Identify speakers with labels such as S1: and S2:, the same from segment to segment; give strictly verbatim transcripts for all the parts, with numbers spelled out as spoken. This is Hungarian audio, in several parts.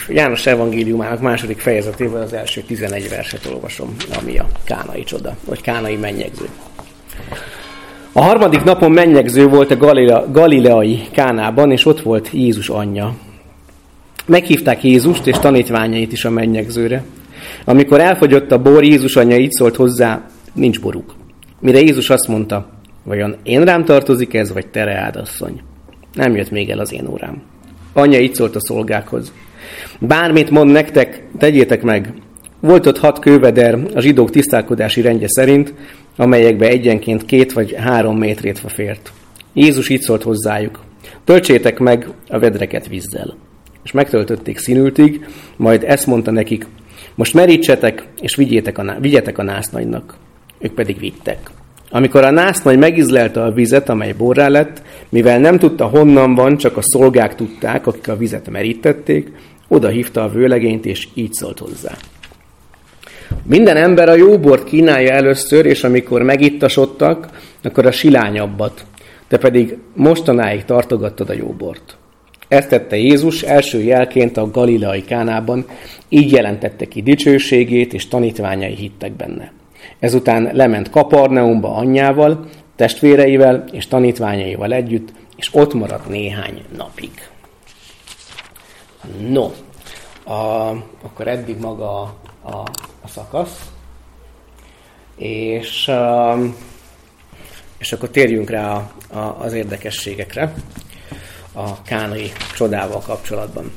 S1: János evangéliumának második fejezetéből az első tizenegy verset olvasom, ami a kánai csoda, vagy kánai mennyegző. A harmadik napon mennyegző volt a Galilea, galileai Kánában, és ott volt Jézus anyja. Meghívták Jézust és tanítványait is a mennyegzőre. Amikor elfogyott a bor, Jézus anyja így szólt hozzá, nincs boruk. Mire Jézus azt mondta, vajon én rám tartozik ez, vagy te reád, asszony? Nem jött még el az én órám. Anyja így szólt a szolgákhoz. Bármit mond nektek, tegyétek meg. Volt ott hat kőveder a zsidók tisztálkodási rendje szerint, amelyekbe egyenként két vagy három métrétva fért. Jézus így szólt hozzájuk. Töltsétek meg a vedreket vízzel. És megtöltötték színültig, majd ezt mondta nekik, most merítsetek, és vigyétek a, vigyetek a násznagynak. Ők pedig vittek. Amikor a násznagy megizlelte a vizet, amely borrá lett, mivel nem tudta honnan van, csak a szolgák tudták, akik a vizet merítették, oda hívta a vőlegényt, és így szólt hozzá. Minden ember a jó bort kínálja először, és amikor megittasodtak, akkor a silányabbat, te pedig mostanáig tartogattad a jó bort. Ezt tette Jézus első jelként a galileai Kánában, így jelentette ki dicsőségét, és tanítványai hittek benne. Ezután lement Kapernaumba anyjával, testvéreivel és tanítványaival együtt, és ott maradt néhány napig. No, a, akkor eddig maga a, a, a szakasz, és, a, és akkor térjünk rá a, a, az érdekességekre a kánai csodával kapcsolatban.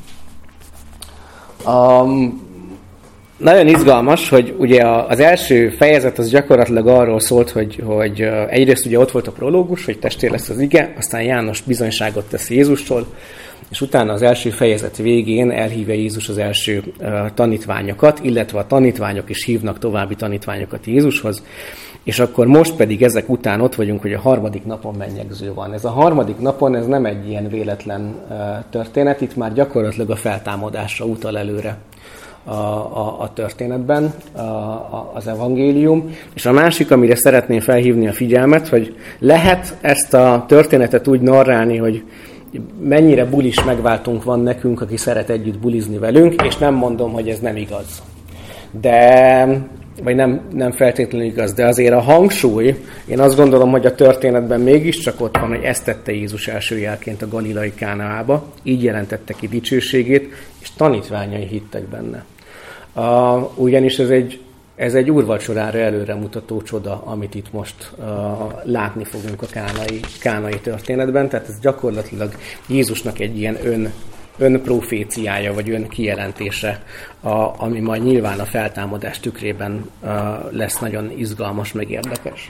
S1: A, nagyon izgalmas, hogy ugye az első fejezet az gyakorlatilag arról szólt, hogy, hogy egyrészt ugye ott volt a prológus, hogy testé lesz az ige, aztán János bizonyságot tesz Jézustól, és utána az első fejezet végén elhívja Jézus az első uh, tanítványokat, illetve a tanítványok is hívnak további tanítványokat Jézushoz, és akkor most pedig ezek után ott vagyunk, hogy a harmadik napon mennyegző van. Ez a harmadik napon, ez nem egy ilyen véletlen uh, történet, itt már gyakorlatilag a feltámadásra utal előre a, a, a történetben a, a, az evangélium. És a másik, amire szeretném felhívni a figyelmet, hogy lehet ezt a történetet úgy narrálni, hogy mennyire bulis megváltunk van nekünk, aki szeret együtt bulizni velünk, és nem mondom, hogy ez nem igaz. De, vagy nem, nem feltétlenül igaz, de azért a hangsúly, én azt gondolom, hogy a történetben mégiscsak ott van, hogy ezt tette Jézus első jelként a galileai Kánába, így jelentette ki dicsőségét, és tanítványai hittek benne. Uh, ugyanis ez egy, ez egy úrvacsorára előremutató csoda, amit itt most uh, látni fogunk a kánai, kánai történetben, tehát ez gyakorlatilag Jézusnak egy ilyen ön, önproféciája, vagy önkijelentése, a, ami majd nyilván a feltámadás tükrében uh, lesz nagyon izgalmas, meg érdekes.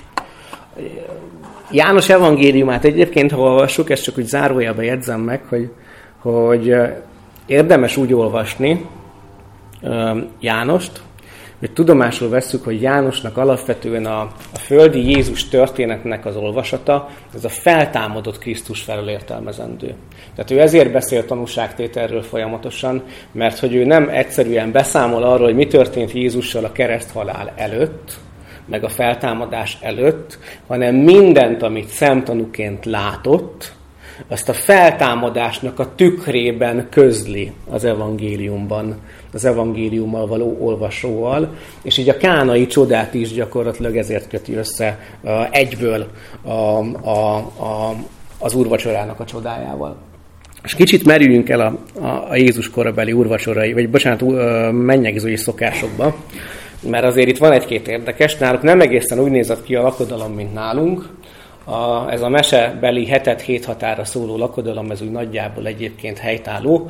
S1: János evangéliumát egyébként, ha olvassuk, ezt csak úgy zárójelbe jegyzem meg, hogy, hogy érdemes úgy olvasni uh, Jánost, hogy tudomásul vesszük, hogy Jánosnak alapvetően a, a földi Jézus történetnek az olvasata, ez a feltámadott Krisztus felől értelmezendő. Tehát ő ezért beszél tanúságtételről folyamatosan, mert hogy ő nem egyszerűen beszámol arról, hogy mi történt Jézussal a kereszthalál előtt, meg a feltámadás előtt, hanem mindent, amit szemtanúként látott, azt a feltámadásnak a tükrében közli az evangéliumban, az evangéliummal való olvasóval, és így a kánai csodát is gyakorlatilag ezért köti össze uh, egyből a, a, a, az úrvacsorának a csodájával. És kicsit merüljünk el a, a, a Jézus korabeli úrvacsorai, vagy bocsánat, uh, mennyegzői szokásokba, mert azért itt van egy-két érdekes, náluk nem egészen úgy nézett ki a lakodalom, mint nálunk. A, ez a mesebeli hetet hét határa szóló lakodalom, ez úgy nagyjából egyébként helytálló.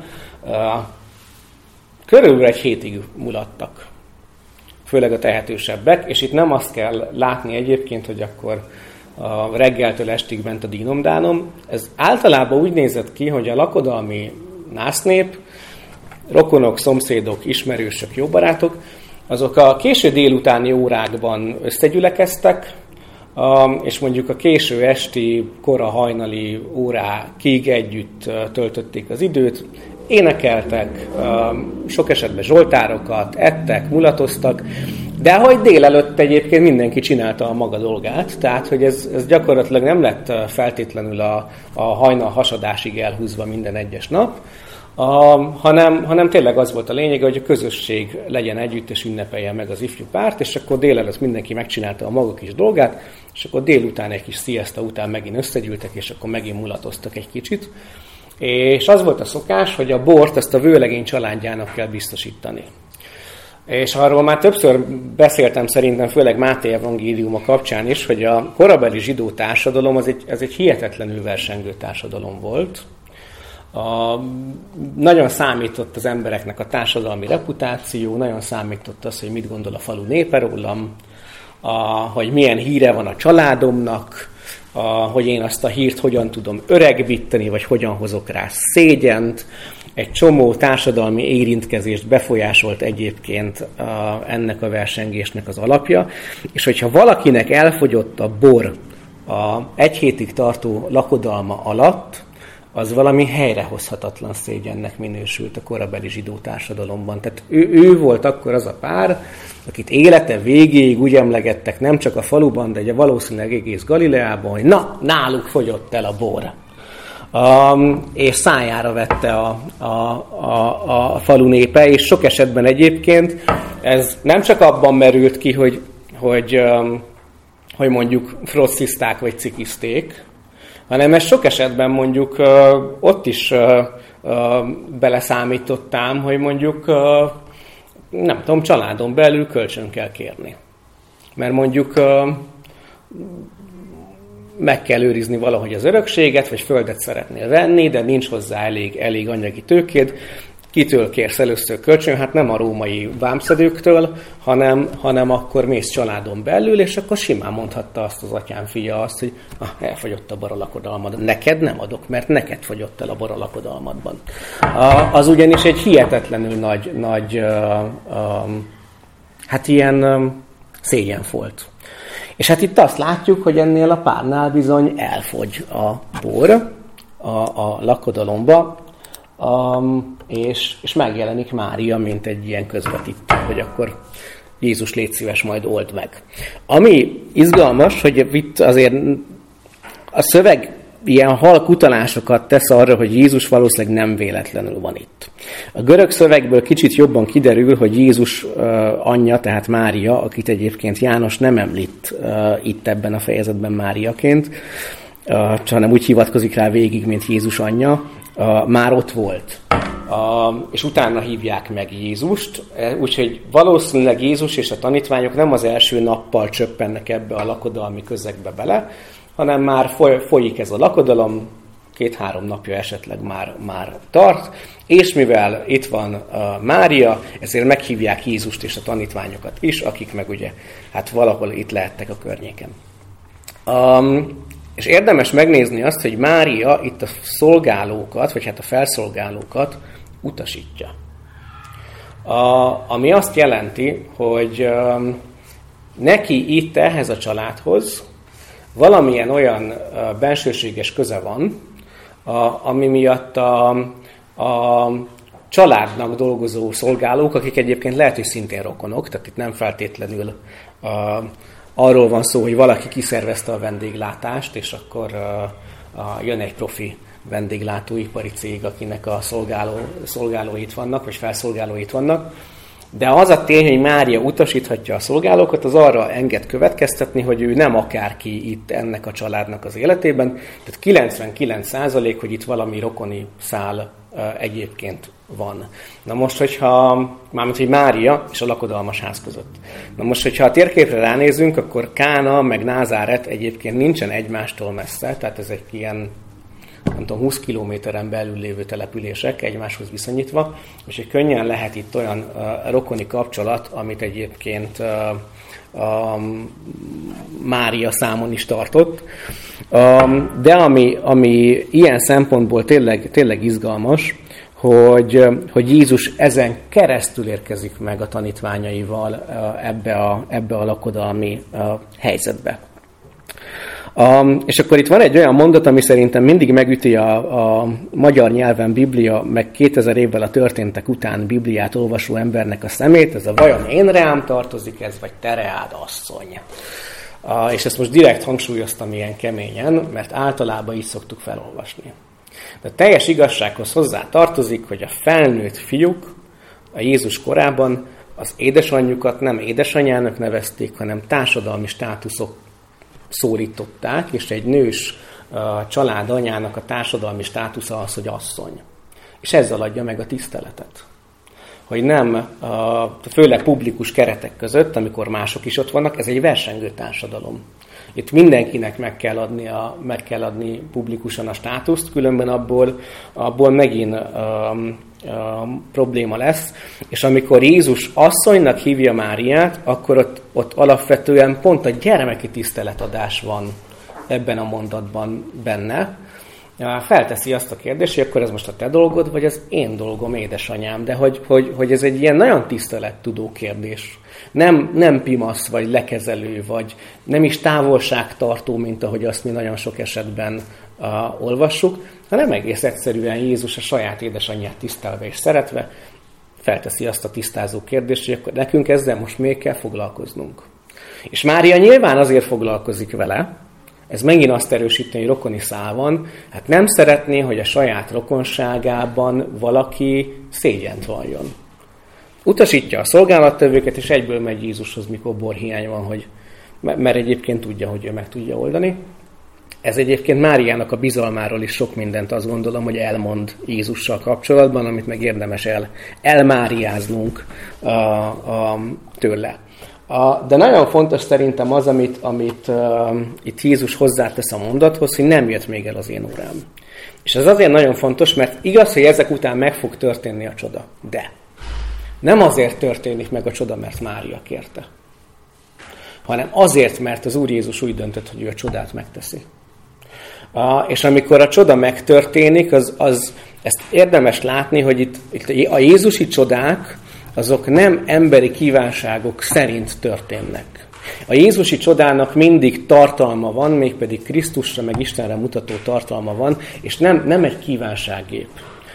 S1: Körülbelül egy hétig mulattak, főleg a tehetősebbek, és itt nem azt kell látni egyébként, hogy akkor a reggeltől estig ment a dínomdánom. Ez általában úgy nézett ki, hogy a lakodalmi násznép, rokonok, szomszédok, ismerősök, jó barátok, azok a késő délutáni órákban összegyülekeztek, és mondjuk a késő esti, kora hajnali órákig együtt töltötték az időt, énekeltek, sok esetben zsoltárokat, ettek, mulatoztak, de hogy délelőtt egyébként mindenki csinálta a maga dolgát, tehát hogy ez, ez gyakorlatilag nem lett feltétlenül a, a hajnal hasadásig elhúzva minden egyes nap, A, hanem, hanem tényleg az volt a lényeg, hogy a közösség legyen együtt, és ünnepelje meg az ifjú párt, és akkor délelőtt mindenki megcsinálta a maga kis dolgát, és akkor délután egy kis sziaszta után megint összegyűltek, és akkor megint mulatoztak egy kicsit. És az volt a szokás, hogy a bort ezt a vőlegény családjának kell biztosítani. És arról már többször beszéltem szerintem, főleg Máté evangéliuma kapcsán is, hogy a korabeli zsidó társadalom az egy, az egy hihetetlenül versengő társadalom volt. A, nagyon számított az embereknek a társadalmi reputáció, nagyon számított az, hogy mit gondol a falu népe rólam, a, hogy milyen híre van a családomnak, a, hogy én azt a hírt hogyan tudom öregbíteni, vagy hogyan hozok rá szégyent. Egy csomó társadalmi érintkezést befolyásolt egyébként a, ennek a versengésnek az alapja, és hogyha valakinek elfogyott a bor a egy hétig tartó lakodalma alatt, az valami helyrehozhatatlan szégyennek minősült a korabeli zsidó társadalomban. Tehát ő, ő volt akkor az a pár, akit élete végéig úgy emlegettek nem csak a faluban, de valószínűleg egész Galileában, hogy na, náluk fogyott el a bor. Um, és szájára vette a, a, a, a falu népe, és sok esetben egyébként ez nem csak abban merült ki, hogy, hogy, um, hogy mondjuk frosszizták vagy cikizték, hanem ez sok esetben mondjuk uh, ott is uh, uh, beleszámítottam, hogy mondjuk uh, nem tudom, családon belül kölcsön kell kérni. Mert mondjuk uh, meg kell őrizni valahogy az örökséget, vagy földet szeretnél venni, de nincs hozzá elég, elég anyagi tőkéd. Kitől kérsz először kölcsön? Hát nem a római vámszedőktől, hanem, hanem akkor mész családon belül, és akkor simán mondhatta azt az atyám fia azt, hogy ah, elfogyott a bor a lakodalmad. Neked nem adok, mert neked fogyott el a bor a lakodalmadban. Az ugyanis egy hihetetlenül nagy, nagy uh, um, hát ilyen um, szégyen volt. És hát itt azt látjuk, hogy ennél a párnál bizony elfogy a bor a, a lakodalomba, um, és, és megjelenik Mária, mint egy ilyen közvetítő, hogy akkor Jézus légy szíves, majd old meg. Ami izgalmas, hogy itt azért a szöveg ilyen halk utalásokat tesz arra, hogy Jézus valószínűleg nem véletlenül van itt. A görög szövegből kicsit jobban kiderül, hogy Jézus uh, anyja, tehát Mária, akit egyébként János nem említ uh, itt ebben a fejezetben Máriaként, uh, hanem úgy hivatkozik rá végig, mint Jézus anyja, uh, már ott volt. Uh, és utána hívják meg Jézust, úgyhogy valószínűleg Jézus és a tanítványok nem az első nappal csöppennek ebbe a lakodalmi közegbe bele, hanem már folyik ez a lakodalom, két-három napja esetleg már, már tart, és mivel itt van uh, Mária, ezért meghívják Jézust és a tanítványokat is, akik meg ugye hát valahol itt lehettek a környéken. Um, és érdemes megnézni azt, hogy Mária itt a szolgálókat, vagy hát a felszolgálókat utasítja. Uh, ami azt jelenti, hogy um, neki itt ehhez a családhoz valamilyen olyan uh, bensőséges köze van, a, ami miatt a, a családnak dolgozó szolgálók, akik egyébként lehet, hogy szintén rokonok, tehát itt nem feltétlenül uh, arról van szó, hogy valaki kiszervezte a vendéglátást, és akkor uh, uh, jön egy profi vendéglátóipari cég, akinek a szolgáló, szolgálói itt vannak, vagy felszolgálói itt vannak. De az a tény, hogy Mária utasíthatja a szolgálókat, az arra enged következtetni, hogy ő nem akárki itt ennek a családnak az életében. Tehát kilencvenkilenc százalék, hogy itt valami rokoni szál uh, egyébként van. Na most, hogyha, mármint, hogy Mária és a lakodalmas ház között. Na most, hogyha a térképre ránézünk, akkor Kána meg Názáret egyébként nincsen egymástól messze, tehát ez egy ilyen nem tudom, húsz kilométeren belül lévő települések egymáshoz viszonyítva, és egy könnyen lehet itt olyan uh, rokoni kapcsolat, amit egyébként uh, um, Mária számon is tartott. Um, de ami, ami ilyen szempontból tényleg, tényleg izgalmas, hogy, hogy Jézus ezen keresztül érkezik meg a tanítványaival uh, ebbe, a, ebbe a lakodalmi uh, helyzetbe. Um, és akkor itt van egy olyan mondat, ami szerintem mindig megüti a, a magyar nyelven Biblia, meg kétezer évvel a történtek után Bibliát olvasó embernek a szemét, ez a vajon én reám tartozik ez, vagy te reád asszony. Uh, és ezt most direkt hangsúlyoztam ilyen keményen, mert általában így szoktuk felolvasni. De a teljes igazsághoz hozzá tartozik, hogy a felnőtt fiúk a Jézus korában az édesanyjukat nem édesanyjának nevezték, hanem társadalmi státuszok szólították, és egy nős család anyának a társadalmi státusza az, hogy asszony. És ezzel adja meg a tiszteletet. Hogy nem, főleg publikus keretek között, amikor mások is ott vannak, ez egy versengő társadalom. Itt mindenkinek meg kell adni, a, meg kell adni publikusan a státuszt, különben abból, abból megint um, um, probléma lesz. És amikor Jézus asszonynak hívja Máriát, akkor ott, ott alapvetően pont a gyermeki tiszteletadás van ebben a mondatban benne. Felteszi azt a kérdést, hogy akkor ez most a te dolgod, vagy az én dolgom, édesanyám. De hogy, hogy, hogy ez egy ilyen nagyon tisztelettudó kérdés. Nem, nem pimasz, vagy lekezelő, vagy nem is távolságtartó, mint ahogy azt mi nagyon sok esetben uh, olvassuk, hanem egész egyszerűen Jézus a saját édesanyját tisztelve és szeretve felteszi azt a tisztázó kérdést, hogy akkor nekünk ezzel most még kell foglalkoznunk. És Mária nyilván azért foglalkozik vele, ez megint azt erősíteni, hogy rokoni szál van, hát nem szeretné, hogy a saját rokonságában valaki szégyent valljon. Utasítja a szolgálattevőket, és egyből megy Jézushoz, mikor borhiány van, hogy, mert egyébként tudja, hogy ő meg tudja oldani. Ez egyébként Máriának a bizalmáról is sok mindent azt gondolom, hogy elmond Jézussal kapcsolatban, amit meg érdemes el, elmáriáznunk a, a, tőle. A, de nagyon fontos szerintem az, amit, amit uh, itt Jézus hozzátesz a mondathoz, hogy nem jött még el az én órám. És ez azért nagyon fontos, mert igaz, hogy ezek után meg fog történni a csoda. De nem azért történik meg a csoda, mert Mária kérte, hanem azért, mert az Úr Jézus úgy döntött, hogy ő a csodát megteszi. Uh, és amikor a csoda megtörténik, az, az, ezt érdemes látni, hogy itt, itt a jézusi csodák, azok nem emberi kívánságok szerint történnek. A jézusi csodának mindig tartalma van, mégpedig Krisztusra meg Istenre mutató tartalma van, és nem, nem egy kívánsággép.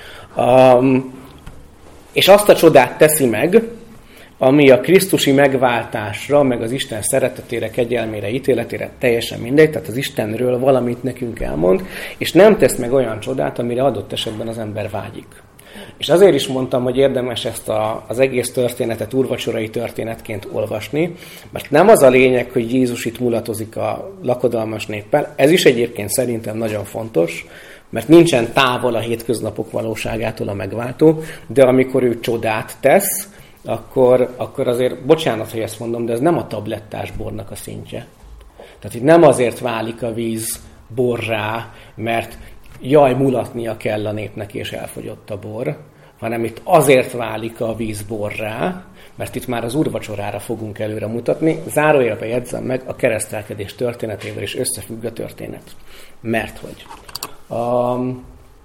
S1: Um, és azt a csodát teszi meg, ami a krisztusi megváltásra, meg az Isten szeretetére, kegyelmére, ítéletére teljesen mindegy, tehát az Istenről valamit nekünk elmond, és nem tesz meg olyan csodát, amire adott esetben az ember vágyik. És azért is mondtam, hogy érdemes ezt a, az egész történetet úrvacsorai történetként olvasni, mert nem az a lényeg, hogy Jézus itt mulatozik a lakodalmas néppel, ez is egyébként szerintem nagyon fontos, mert nincsen távol a hétköznapok valóságától a megváltó, de amikor ő csodát tesz, akkor, akkor azért, bocsánat, hogy ezt mondom, de ez nem a tablettás bornak a szintje. Tehát itt nem azért válik a víz borrá, mert jaj, mulatnia kell a népnek, és elfogyott a bor, hanem itt azért válik a víz borrá, mert itt már az úrvacsorára fogunk előre mutatni. Zárójelbe jegyzem meg, a keresztelkedés történetével is összefügg a történet. Mert hogy... Um,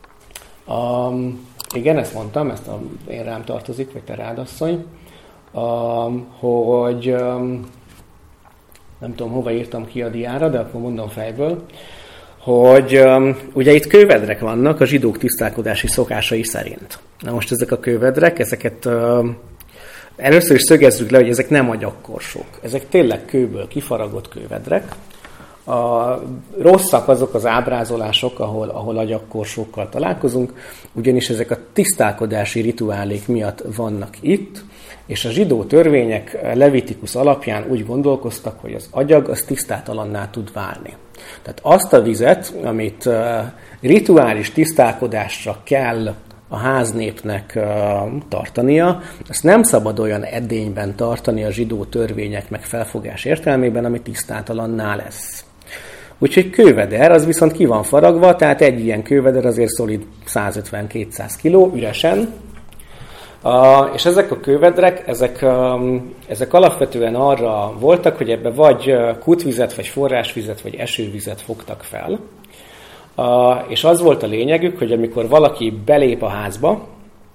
S1: um, igen, ezt mondtam, ezt a, én rám tartozik, vagy te rád, asszony, um, hogy um, nem tudom, hova írtam ki a diára, de akkor mondom fejből, hogy um, ugye itt kővedrek vannak a zsidók tisztálkodási szokásai szerint. Na most ezek a kővedrek, ezeket um, először is szögezzük le, hogy ezek nem agyagkorsók. Ezek tényleg kőből kifaragott kővedrek. A rosszak azok az ábrázolások, ahol, ahol agyagkorsókkal találkozunk, ugyanis ezek a tisztálkodási rituálék miatt vannak itt, és a zsidó törvények Levitikus alapján úgy gondolkoztak, hogy az agyag az tisztátalanná tud válni. Tehát azt a vizet, amit rituális tisztálkodásra kell a háznépnek tartania, azt nem szabad olyan edényben tartani a zsidó törvények meg felfogás értelmében, ami tisztátalanná lesz. Úgyhogy kőveder, az viszont ki van faragva, tehát egy ilyen kőveder azért szolid százötven-kétszáz kiló, üresen. Uh, és ezek a kővedrek, ezek, um, ezek alapvetően arra voltak, hogy ebbe vagy kútvizet, vagy forrásvizet, vagy esővizet fogtak fel. Uh, és az volt a lényegük, hogy amikor valaki belép a házba,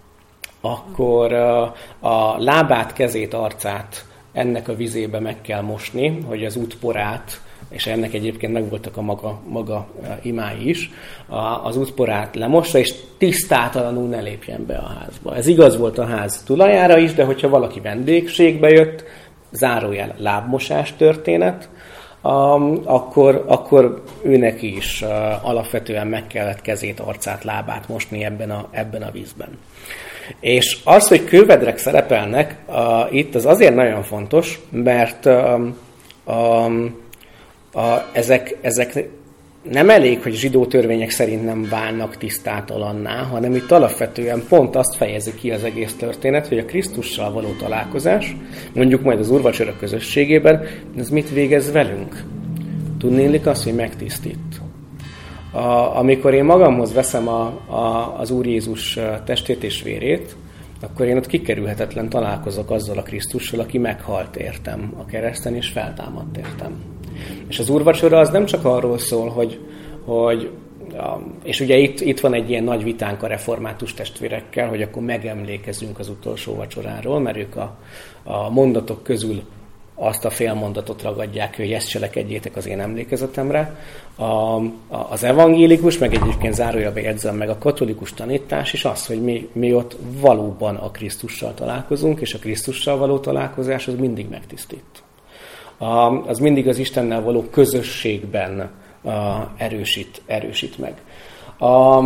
S1: akkor uh, a lábát, kezét, arcát ennek a vizébe meg kell mosni, hogy az útporát, és ennek egyébként megvoltak a maga, maga imái is, az útporát lemossa, és tisztátalanul ne lépjen be a házba. Ez igaz volt a ház tulajára is, de hogyha valaki vendégségbe jött, zárójel lábmosás történet, um, akkor, akkor őnek is uh, alapvetően meg kellett kezét, arcát, lábát mosni ebben a, ebben a vízben. És az, hogy kővedrek szerepelnek, uh, itt az azért nagyon fontos, mert um, um, a, ezek, ezek nem elég, hogy zsidó törvények szerint nem válnak tisztátalanná, hanem itt alapvetően pont azt fejezi ki az egész történet, hogy a Krisztussal való találkozás, mondjuk majd az úrvacsora közösségében, ez mit végez velünk? Tudnélik azt, hogy megtisztít. A, amikor én magamhoz veszem a, a, az Úr Jézus testét és vérét, akkor én ott kikerülhetetlen találkozok azzal a Krisztussal, aki meghalt értem a kereszten, és feltámadt értem. És az úrvacsora az nem csak arról szól, hogy, hogy és ugye itt, itt van egy ilyen nagy vitánk a református testvérekkel, hogy akkor megemlékezünk az utolsó vacsoráról, mert ők a, a mondatok közül azt a fél mondatot ragadják, hogy ezt cselekedjétek az én emlékezetemre. A, a, az evangélikus, meg egyébként zárójelbe jegyzem meg a katolikus tanítás is az, hogy mi, mi ott valóban a Krisztussal találkozunk, és a Krisztussal való találkozás az mindig megtisztít. A, az mindig az Istennel való közösségben a, erősít, erősít meg. A,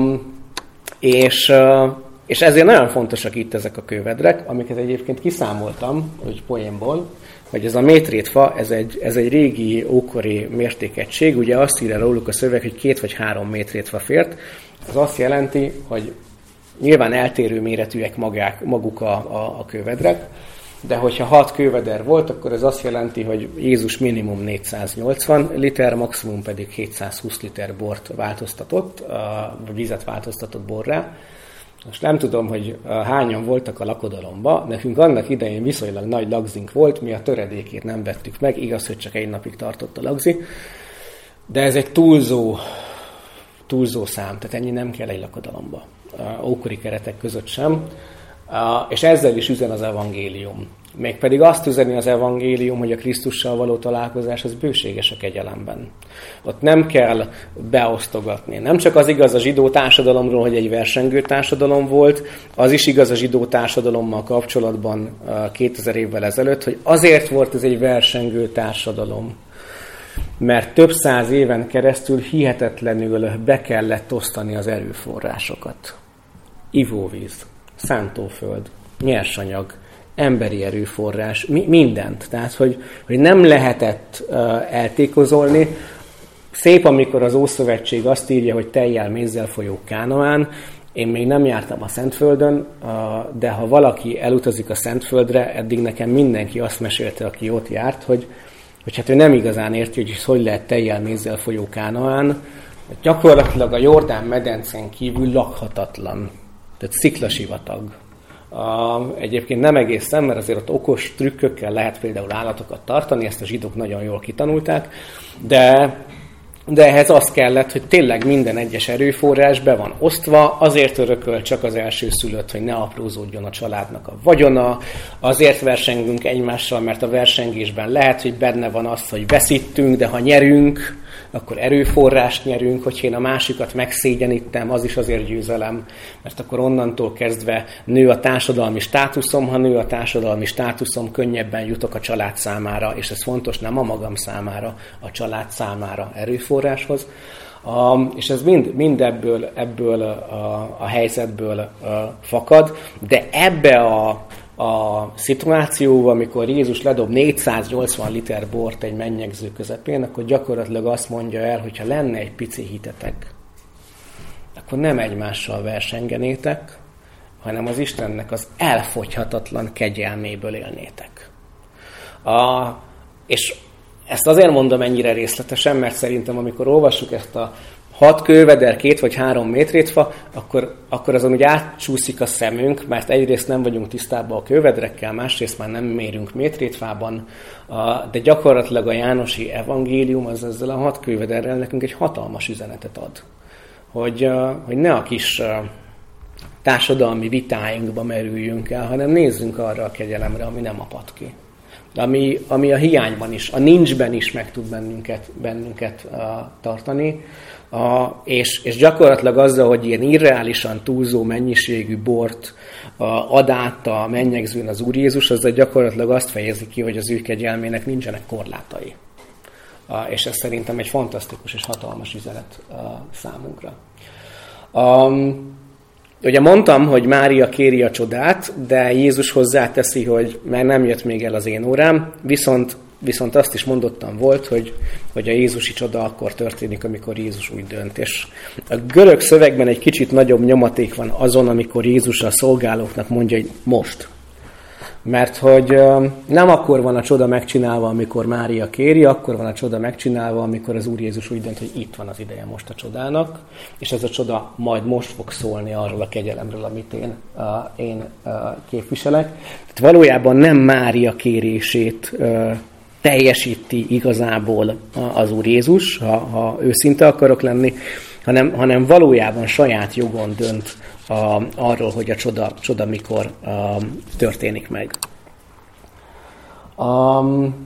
S1: és, a, és ezért nagyon fontosak itt ezek a kővedrek, amiket egyébként kiszámoltam, hogy poénból, hogy ez a métrétfa, ez egy, ez egy régi, ókori mértékegység, ugye azt írja róluk a szöveg, hogy két vagy három métrétfa fért. Ez azt jelenti, hogy nyilván eltérő méretűek magák, maguk a, a, a kővedrek, de hogyha hat kőveder volt, akkor ez azt jelenti, hogy Jézus minimum négyszáznyolcvan liter, maximum pedig hétszázhúsz liter bort változtatott, vagy vizet változtatott borrá. Most nem tudom, hogy hányan voltak a lakodalomba, nekünk annak idején viszonylag nagy lagzink volt, mi a töredékét nem vettük meg, igaz, hogy csak egy napig tartott a lagzi, de ez egy túlzó, túlzó szám, tehát ennyi nem kell egy lakodalomba, ókori keretek között sem, és ezzel is üzen az evangélium. Mégpedig azt üzeni az evangélium, hogy a Krisztussal való találkozás az bőséges a kegyelemben. Ott nem kell beosztogatni. Nem csak az igaz a zsidó társadalomról, hogy egy versengő társadalom volt, az is igaz a zsidó társadalommal kapcsolatban kétezer évvel ezelőtt, hogy azért volt ez egy versengő társadalom, mert több száz éven keresztül hihetetlenül be kellett osztani az erőforrásokat. Ivóvíz, szántóföld, nyersanyag, emberi erőforrás, mi, mindent. Tehát, hogy, hogy nem lehetett uh, eltékozolni. Szép, amikor az Ószövetség azt írja, hogy tejjel, mézzel folyó Kánaán. Én még nem jártam a Szentföldön, uh, de ha valaki elutazik a Szentföldre, eddig nekem mindenki azt mesélte, aki ott járt, hogy, hogy hát ő nem igazán érti, hogy hogy lehet tejjel, mézzel folyó Kánaán. Gyakorlatilag a Jordán medencén kívül lakhatatlan. Tehát sziklasivatag. Uh, egyébként nem egészen, mert azért ott okos trükkökkel lehet például állatokat tartani, ezt a zsidók nagyon jól kitanulták, de, de ehhez az kellett, hogy tényleg minden egyes erőforrás be van osztva, azért örököl csak az elsőszülött, hogy ne aprózódjon a családnak a vagyona, azért versengünk egymással, mert a versengésben lehet, hogy benne van az, hogy veszítünk, de ha nyerünk, akkor erőforrást nyerünk, hogyha én a másikat megszégyenítem, az is azért győzelem, mert akkor onnantól kezdve nő a társadalmi státuszom, ha nő a társadalmi státuszom, könnyebben jutok a család számára, és ez fontos nem a magam számára, a család számára erőforráshoz. A, és ez mind, mind ebből, ebből a, a helyzetből a, fakad, de ebbe a A szituációban, amikor Jézus ledob négyszáznyolcvan liter bort egy mennyegző közepén, akkor gyakorlatilag azt mondja el, hogyha lenne egy pici hitetek, akkor nem egymással versengenétek, hanem az Istennek az elfogyhatatlan kegyelméből élnétek. A, és ezt azért mondom ennyire részletesen, mert szerintem amikor olvassuk ezt a hat kőveder, két vagy három métrétfa, akkor, akkor azon úgy átcsúszik a szemünk, mert egyrészt nem vagyunk tisztában a kővedrekkel, másrészt már nem mérünk métrétfában, de gyakorlatilag a jánosi evangélium az ezzel a hat kővederrel nekünk egy hatalmas üzenetet ad. Hogy, hogy ne a kis társadalmi vitáinkba merüljünk el, hanem nézzünk arra a kegyelemre, ami nem a patki. Ami, ami a hiányban is, a nincsben is meg tud bennünket, bennünket uh, tartani, uh, és, és gyakorlatilag azzal, hogy ilyen irreálisan túlzó mennyiségű bort uh, ad át a mennyegzőn az Úr Jézus, azzal gyakorlatilag azt fejezi ki, hogy az ő kegyelmének nincsenek korlátai. és ez szerintem egy fantasztikus és hatalmas üzenet számunkra. Um, ugye mondtam, hogy Mária kéri a csodát, de Jézus hozzáteszi, hogy mert nem jött még el az én órám, viszont, viszont azt is mondottam volt, hogy, hogy a jézusi csoda akkor történik, amikor Jézus úgy dönt. És a görög szövegben egy kicsit nagyobb nyomaték van azon, amikor Jézus a szolgálóknak mondja, hogy most. Mert hogy nem akkor van a csoda megcsinálva, amikor Mária kéri, akkor van a csoda megcsinálva, amikor az Úr Jézus úgy dönt, hogy itt van az ideje most a csodának, és ez a csoda majd most fog szólni arról a kegyelemről, amit én, uh, én uh, képviselek. Tehát valójában nem Mária kérését uh, teljesíti igazából az Úr Jézus, ha, ha őszinte akarok lenni, hanem, hanem valójában saját jogon dönt A, arról, hogy a csoda, csoda mikor a, történik meg. Um,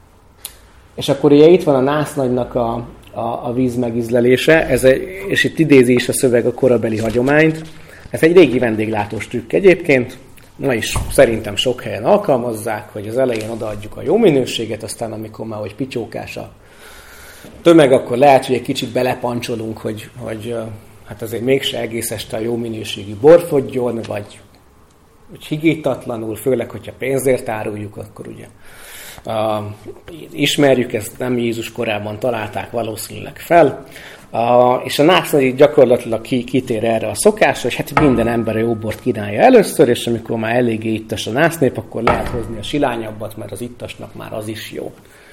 S1: és akkor ugye itt van a násznagynak a, a, a víz megízlelése, ez egy, és itt idézi is a szöveg a korabeli hagyományt. Ez egy régi vendéglátós trükk egyébként, ma is szerintem sok helyen alkalmazzák, hogy az elején odaadjuk a jó minőséget, aztán amikor már hogy picsókás a tömeg, akkor lehet, hogy egy kicsit belepancsolunk, hogy, hogy hát azért mégse egész este a jó minőségű bor fogjon, vagy hogy higítatlanul, főleg, hogyha pénzért áruljuk, akkor ugye uh, ismerjük, ezt nem Jézus korában találták valószínűleg fel, uh, és a násznagy gyakorlatilag ki, kitér erre a szokásra, hogy hát minden ember a jó bort kínálja először, és amikor már eléggé ittas a násznép, akkor lehet hozni a silányabbat, mert az ittasnak már az is jó.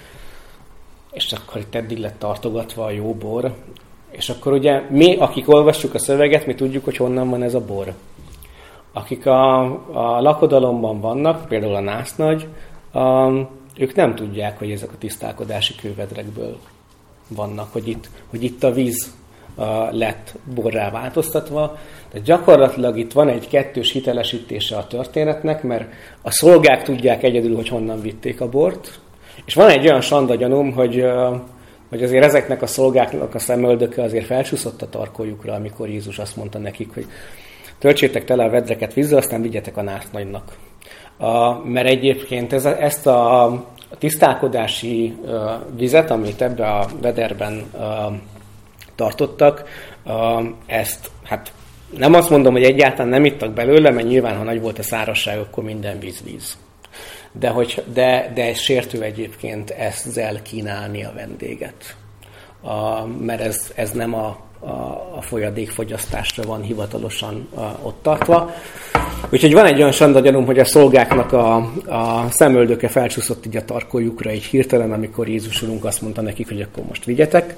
S1: És akkor itt eddig lett tartogatva a jó bor. És akkor ugye mi, akik olvassuk a szöveget, mi tudjuk, hogy honnan van ez a bor. Akik a, a lakodalomban vannak, például a násznagy, um, ők nem tudják, hogy ezek a tisztálkodási kővedrekből vannak, hogy itt, hogy itt a víz uh, lett borrá változtatva. Tehát gyakorlatilag itt van egy kettős hitelesítése a történetnek, mert a szolgák tudják egyedül, hogy honnan vitték a bort, és van egy olyan sanda gyanúm, hogy uh, hogy azért ezeknek a szolgáknak a szemöldöke azért felcsúszott a tarkójukra, amikor Jézus azt mondta nekik, hogy töltsétek tele a vedreket vízzel, aztán vigyetek a násznagynak. Uh, mert egyébként ez, ezt a, a tisztálkodási uh, vizet, amit ebbe a vederben uh, tartottak, uh, ezt, hát nem azt mondom, hogy egyáltalán nem ittak belőle, mert nyilván, ha nagy volt a szárazság, akkor minden víz víz. De, hogy, de, de ez sértő egyébként ezzel kínálni a vendéget. A, mert ez, ez nem a, a, a folyadékfogyasztásra van hivatalosan a, ott tartva. Úgyhogy van egy olyan sandagyanum, hogy a szolgáknak a, a szemöldöke felcsúszott így a tarkójukra így hirtelen, amikor Jézus Urunk azt mondta nekik, hogy akkor most vigyetek.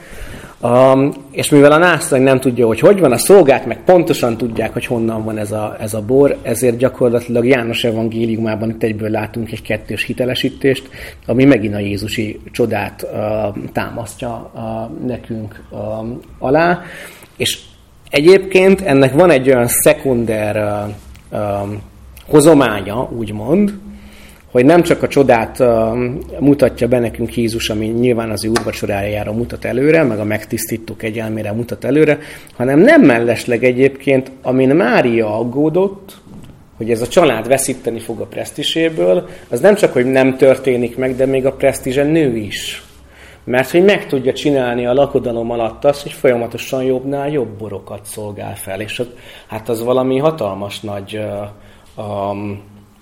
S1: Um, és mivel a násznagy nem tudja, hogy hogy van, a szolgák meg pontosan tudják, hogy honnan van ez a, ez a bor, ezért gyakorlatilag János evangéliumában itt egyből látunk egy kettős hitelesítést, ami megint a jézusi csodát uh, támasztja uh, nekünk uh, alá. És egyébként ennek van egy olyan szekunder uh, Um, hozománya, úgymond, hogy nem csak a csodát um, mutatja be nekünk Jézus, ami nyilván az ő úrvacsorájára mutat előre, meg a megtisztító kegyelmére mutat előre, hanem nem mellesleg egyébként, amin Mária aggódott, hogy ez a család veszíteni fog a presztízséből, az nem csak, hogy nem történik meg, de még a presztízse nő is. Mert hogy meg tudja csinálni a lakodalom alatt azt, hogy folyamatosan jobbnál jobb borokat szolgál fel. És hát az valami hatalmas nagy uh, um,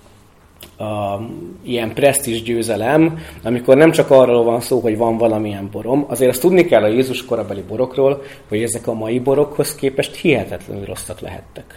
S1: um, ilyen presztízs győzelem, amikor nem csak arról van szó, hogy van valamilyen borom, azért azt tudni kell a Jézus korabeli borokról, hogy ezek a mai borokhoz képest hihetetlenül rosszak lehettek.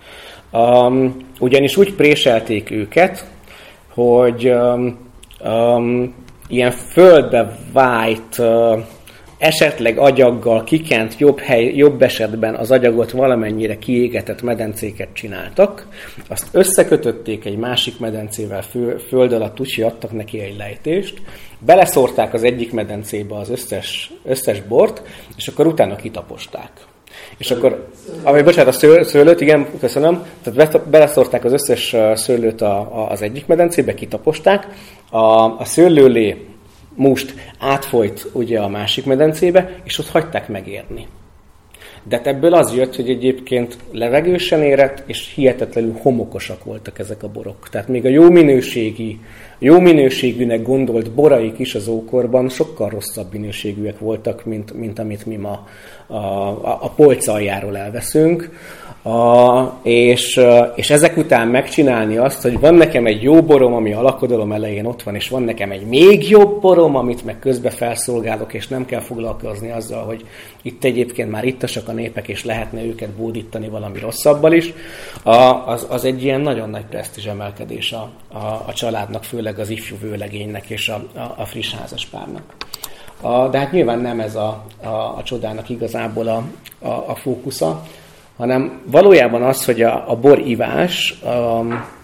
S1: Um, ugyanis úgy préselték őket, hogy um, um, ilyen földbe vájt, uh, esetleg agyaggal kikent, jobb, hely, jobb esetben az agyagot valamennyire kiégetett medencéket csináltak, azt összekötötték egy másik medencével fő, föld alatt, úgyhogy adtak neki egy lejtést, beleszórták az egyik medencébe az összes, összes bort, és akkor utána kitaposták. És akkor, ami, bocsánat, a sző, szőlőt, igen, köszönöm, tehát beleszórták az összes szőlőt a, a, az egyik medencébe, kitaposták, a, a szőlőlé must átfolyt ugye a másik medencébe, és ott hagyták megérni. De ebből az jött, hogy egyébként levegősen érett, és hihetetlenül homokosak voltak ezek a borok. Tehát még a jó minőségi, jó minőségűnek gondolt boraik is az ókorban sokkal rosszabb minőségűek voltak, mint, mint amit mi ma a, a, a polc aljáról elveszünk. A, és, és ezek után megcsinálni azt, hogy van nekem egy jó borom, ami a lakodalom elején ott van, és van nekem egy még jobb borom, amit meg közben felszolgálok, és nem kell foglalkozni azzal, hogy itt egyébként már ittasak a népek, és lehetne őket bódítani valami rosszabbal is, a, az, az egy ilyen nagyon nagy presztízs emelkedés a, a, a családnak, főleg az ifjú vőlegénynek és a, a, a friss házaspárnak. A, de hát nyilván nem ez a, a, a csodának igazából a, a, a fókusza, hanem valójában az, hogy a, a borivás a,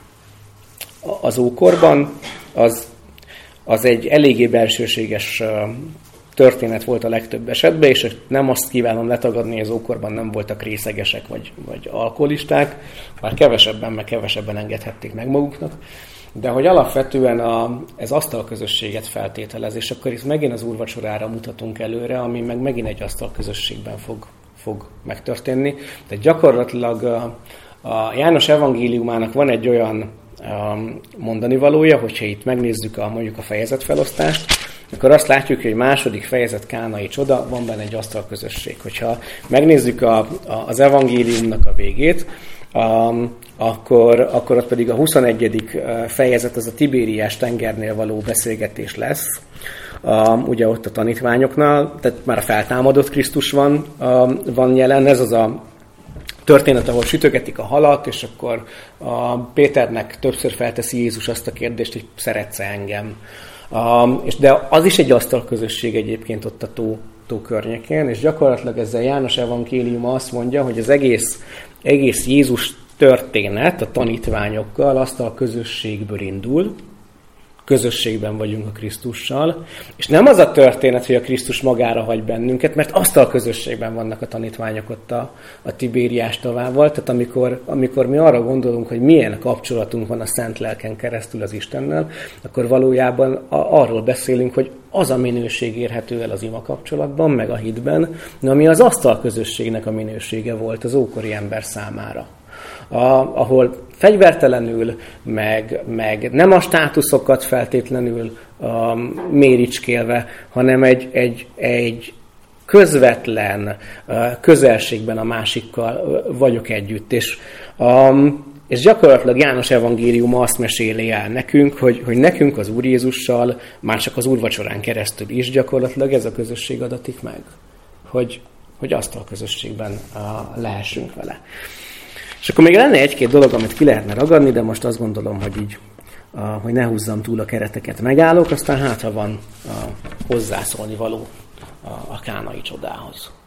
S1: az ókorban az, az egy eléggé belsőséges történet volt a legtöbb esetben, és nem azt kívánom letagadni, hogy az ókorban nem voltak részegesek vagy, vagy alkoholisták, bár kevesebben, meg kevesebben engedhették meg maguknak, de hogy alapvetően a, ez asztalközösséget feltételez, és akkor itt megint az úrvacsorára mutatunk előre, ami meg megint egy asztalközösségben fog fog megtörténni. Tehát gyakorlatilag a, a János evangéliumának van egy olyan um, mondani valója, hogyha itt megnézzük a, mondjuk a fejezetfelosztást, akkor azt látjuk, hogy második fejezet kánai csoda, van benne egy asztalközösség. Hogyha megnézzük a, a, az evangéliumnak a végét, um, akkor, akkor ott pedig a huszonegyedik fejezet, az a Tibériás tengernél való beszélgetés lesz. Um, ugye ott a tanítványoknál, tehát már a feltámadott Krisztus van, um, van jelen, ez az a történet, ahol sütögetik a halat, és akkor a Péternek többször felteszi Jézus azt a kérdést, hogy szeretsz engem. Um, és de az is egy asztalközösség egyébként ott a tó, tó környékén, és gyakorlatilag ezzel János evangéliuma azt mondja, hogy az egész, egész Jézus történet a tanítványokkal asztalközösségből indul, közösségben vagyunk a Krisztussal, és nem az a történet, hogy a Krisztus magára hagy bennünket, mert asztal közösségben vannak a tanítványok ott a, a Tibériás tavával, tehát amikor, amikor mi arra gondolunk, hogy milyen kapcsolatunk van a Szent Lelken keresztül az Istennel, akkor valójában a, arról beszélünk, hogy az a minőség érhető el az ima kapcsolatban, meg a hitben, ami az asztal közösségnek a minősége volt az ókori ember számára. A, ahol fegyvertelenül, meg, meg nem a státuszokat feltétlenül um, méricskélve, hanem egy, egy, egy közvetlen uh, közelségben a másikkal uh, vagyok együtt. És, um, és gyakorlatilag János evangéliuma azt meséli el nekünk, hogy, hogy nekünk az Úr Jézussal, már csak az úrvacsorán keresztül is gyakorlatilag ez a közösség adatik meg, hogy, hogy asztal közösségben uh, lehessünk vele. És akkor még lenne egy-két dolog, amit ki lehetne ragadni, de most azt gondolom, hogy így, hogy ne húzzam túl a kereteket, megállok, aztán hát, ha van hozzászólni való a kánai csodához.